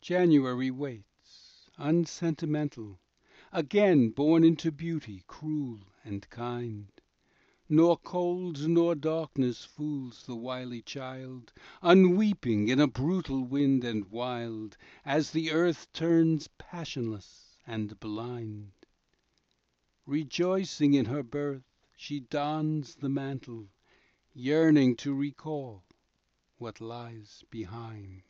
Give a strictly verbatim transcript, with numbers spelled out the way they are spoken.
January waits, unsentimental, again born into beauty, cruel and kind. Nor cold nor darkness fools the wily child, Unweeping in a brutal wind and wild, As the earth turns passionless and blind. Rejoicing in her birth, she dons the mantle, Yearning to recall what lies behind.